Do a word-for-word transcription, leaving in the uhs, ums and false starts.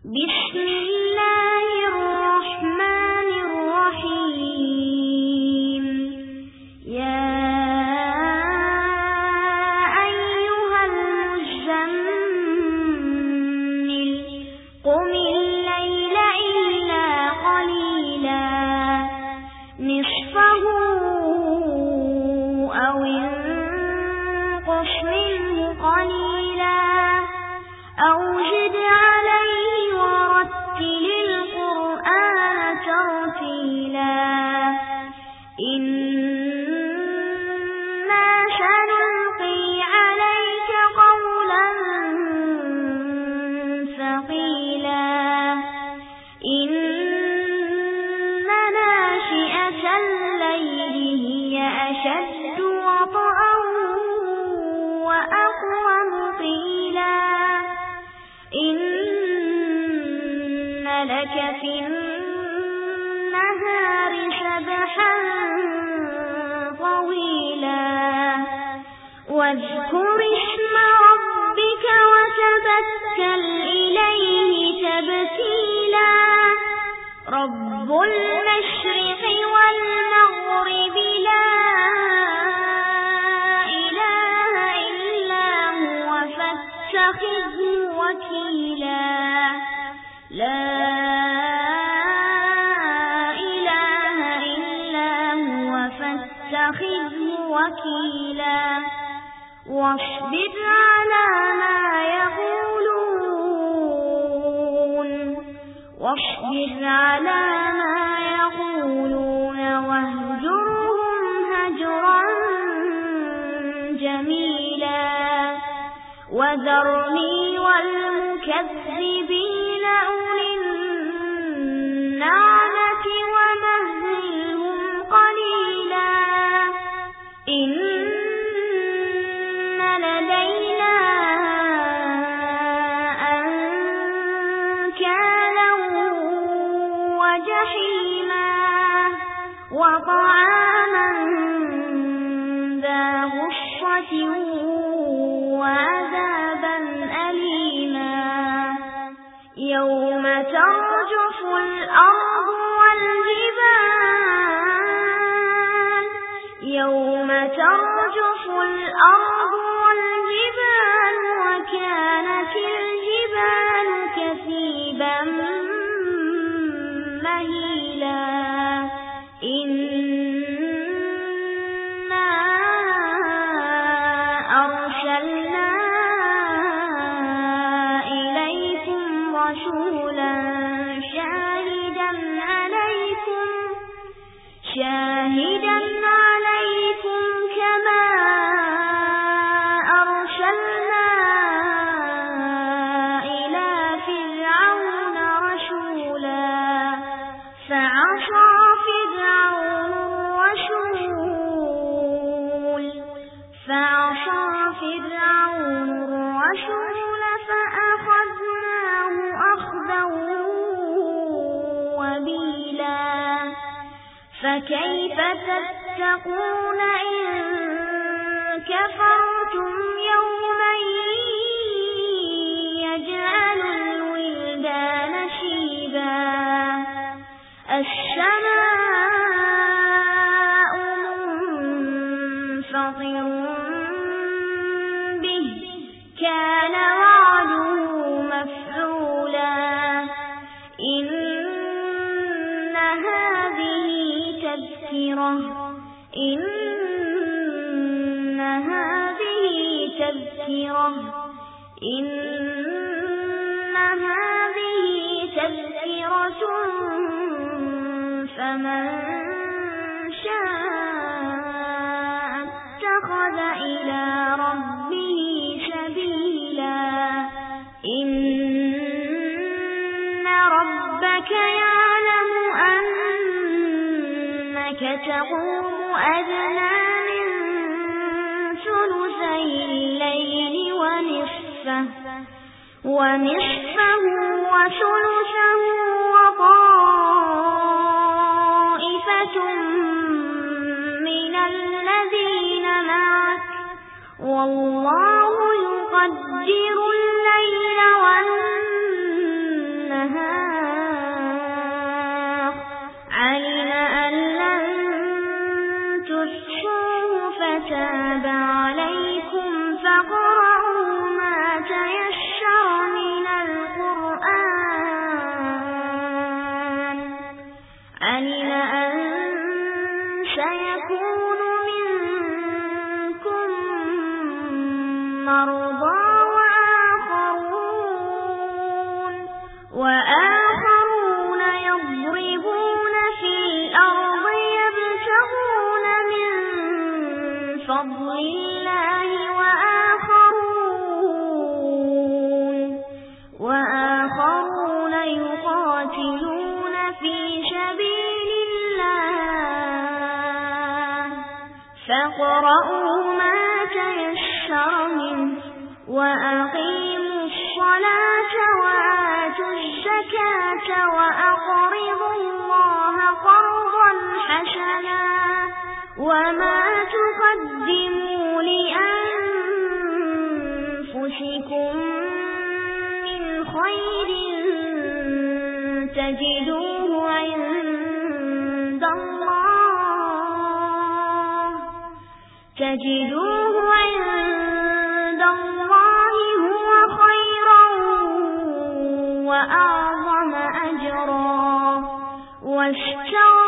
بسم الله الرحمن الرحيم. يا أيها المزمل قم الليل إلا قليلا نصفه أو انقص منه قليلا أو زد عليه ورتل القرآن ترتيلا. إنا سنلقي عليك قولا ثقيلا. إن ناشئة الليل هي أشد وطئا وأقوم قيلا. إن لك في النهار سبحا طويلا. واذكر اسم ربك وتبتل إليه تبتيلا. رب المشرق والمغرب لا إله إلا هو فاتخذه وكيلا. لا إله إلا هو فاتخذه وكيلا. واصبر على ما يقولون واصبر على ما يقولون واهجرهم هجرا جميلا. وذرني والمكذبين أولي النعمة ومهلهم قليلا. إن لدينا أنكالا وجحيما وطعاما ذا غصة وعذابا أليما. يوم ترجف الأرض والجبال يوم ترجف الأرض والجبال وكانت الجبال كثيبا مهيلا. إنا أرسلنا إليكم رسولا شاهدا عليكم شاهدا عليكم كما أرسلنا إلى فرعون رسولا. فعصى فرعون الرسول فعصى فرعون الرسول فأخذناه أخذا وبيلا. فكيف تتقون إن كفرتم يوما يجعل الولدان شيبا. السماء منفطر به كان وعده مفعولا. إن هذه تذكرة إن هذه تذكرة إن هذه تذكرة فمن شاء اتخذ إلى ربه سبيلا. إن ربك يعلم أنك تقوم أدنى من ثلثي الليل ونصفه ونصفه وثلثه وطائفة من الذين معك والله يقدر الليل والنهار فاقرؤوا ما تيسر منه وأقيموا الصلاة وآتوا الزكاة وأقرضوا الله قرضا حسنا وما تقدموا لأنفسكم من خير تجدوه عند الله تجدوه عند الله هو خيرا وأعظم أجرا واستغفروا